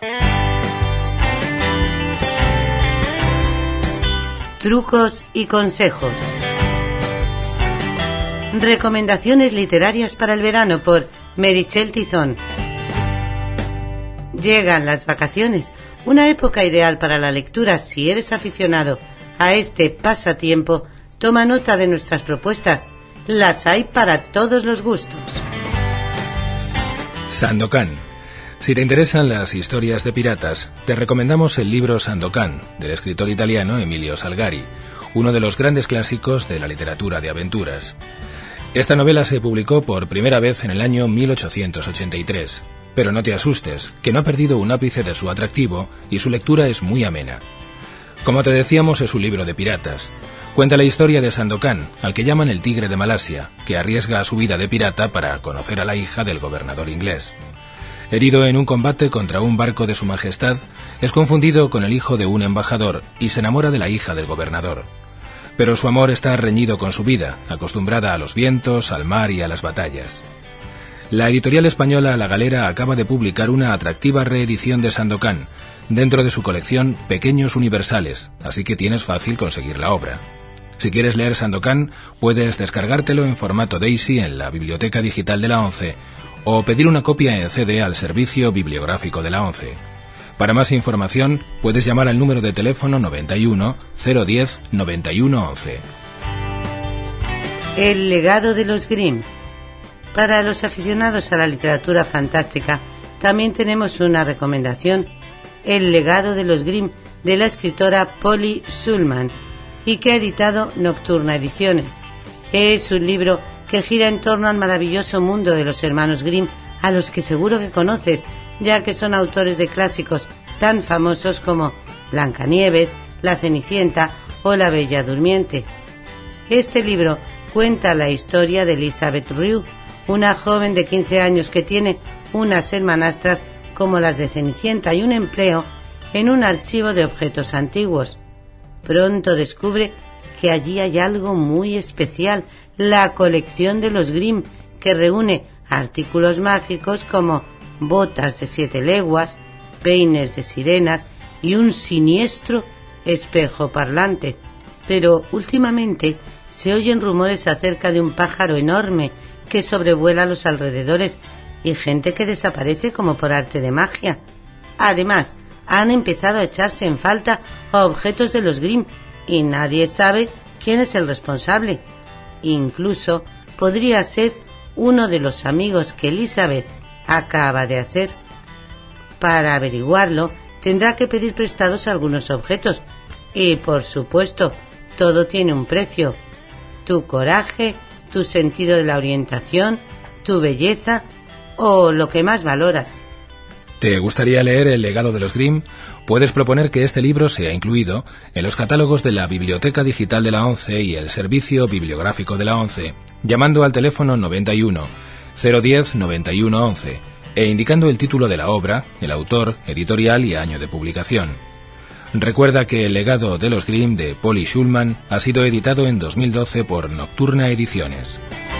Trucos y consejos. Recomendaciones literarias para el verano por Meritxell Tizón. Llegan las vacaciones, una época ideal para la lectura. Si eres aficionado a este pasatiempo, toma nota de nuestras propuestas. Las hay para todos los gustos. Sandokan. Si te interesan las historias de piratas, te recomendamos el libro Sandokan, del escritor italiano Emilio Salgari, uno de los grandes clásicos de la literatura de aventuras. Esta novela se publicó por primera vez en el año 1883, pero no te asustes, que no ha perdido un ápice de su atractivo y su lectura es muy amena. Como te decíamos, es un libro de piratas. Cuenta la historia de Sandokan, al que llaman el Tigre de Malasia, que arriesga su vida de pirata para conocer a la hija del gobernador inglés. Herido en un combate contra un barco de su majestad, es confundido con el hijo de un embajador y se enamora de la hija del gobernador. Pero su amor está reñido con su vida, acostumbrada a los vientos, al mar y a las batallas. La editorial española La Galera acaba de publicar una atractiva reedición de Sandokan, dentro de su colección Pequeños Universales, así que tienes fácil conseguir la obra. Si quieres leer Sandokan, puedes descargártelo en formato Daisy en la Biblioteca Digital de la ONCE o pedir una copia en CD al Servicio Bibliográfico de la ONCE. Para más información, puedes llamar al número de teléfono 91 010 91 11. El legado de los Grimm. Para los aficionados a la literatura fantástica, también tenemos una recomendación: El legado de los Grimm, de la escritora Polly Shulman, y que ha editado Nocturna Ediciones. Es un libro que gira en torno al maravilloso mundo de los hermanos Grimm, a los que seguro que conoces, ya que son autores de clásicos tan famosos como Blancanieves, La Cenicienta o La Bella Durmiente. Este libro cuenta la historia de Elizabeth Rue, una joven de 15 años que tiene unas hermanastras como las de Cenicienta y un empleo en un archivo de objetos antiguos. Pronto descubre que allí hay algo muy especial, la colección de los Grimm, que reúne artículos mágicos como botas de 7 leguas, peines de sirenas y un siniestro espejo parlante. Pero últimamente se oyen rumores acerca de un pájaro enorme que sobrevuela los alrededores y gente que desaparece como por arte de magia. Además, han empezado a echarse en falta objetos de los Grimm y nadie sabe quién es el responsable. Incluso podría ser uno de los amigos que Elizabeth acaba de hacer. Para averiguarlo, tendrá que pedir prestados algunos objetos. Y, por supuesto, todo tiene un precio: tu coraje, tu sentido de la orientación, tu belleza o lo que más valoras. ¿Te gustaría leer El legado de los Grimm? Puedes proponer que este libro sea incluido en los catálogos de la Biblioteca Digital de la ONCE y el Servicio Bibliográfico de la ONCE, llamando al teléfono 91 010 91 11 e indicando el título de la obra, el autor, editorial y año de publicación. Recuerda que El legado de los Grimm de Polly Shulman ha sido editado en 2012 por Nocturna Ediciones.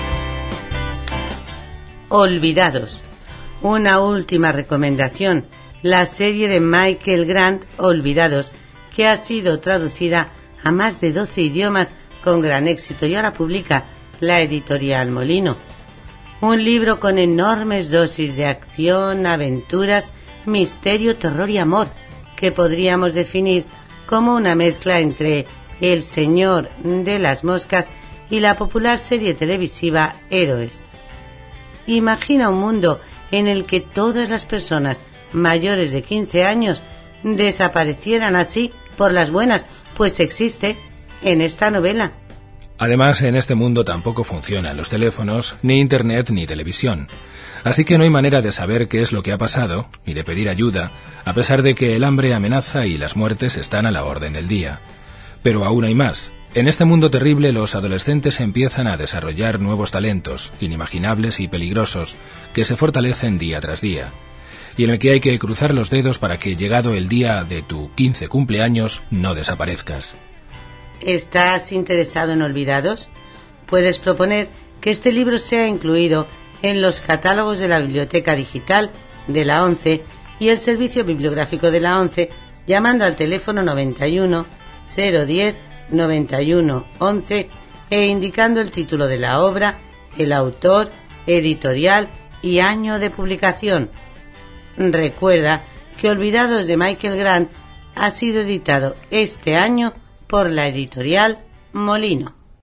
Olvidados. Una última recomendación: la serie de Michael Grant, Olvidados, que ha sido traducida a más de 12 idiomas con gran éxito y ahora publica la editorial Molino. Un libro con enormes dosis de acción, aventuras, misterio, terror y amor, que podríamos definir como una mezcla entre El Señor de las Moscas y la popular serie televisiva Héroes. Imagina un mundo en el que todas las personas mayores de 15 años desaparecieran así por las buenas, pues existe en esta novela. Además, en este mundo tampoco funcionan los teléfonos, ni internet, ni televisión. Así que no hay manera de saber qué es lo que ha pasado, ni de pedir ayuda, a pesar de que el hambre amenaza y las muertes están a la orden del día. Pero aún hay más. En este mundo terrible, los adolescentes empiezan a desarrollar nuevos talentos, inimaginables y peligrosos, que se fortalecen día tras día, y en el que hay que cruzar los dedos para que, llegado el día de tu 15 cumpleaños, no desaparezcas. ¿Estás interesado en Olvidados? Puedes proponer que este libro sea incluido en los catálogos de la Biblioteca Digital de la ONCE y el servicio bibliográfico de la ONCE llamando al teléfono 91 010 91 11 e indicando el título de la obra, el autor, editorial y año de publicación. Recuerda que Olvidados de Michael Grant ha sido editado este año por la editorial Molino.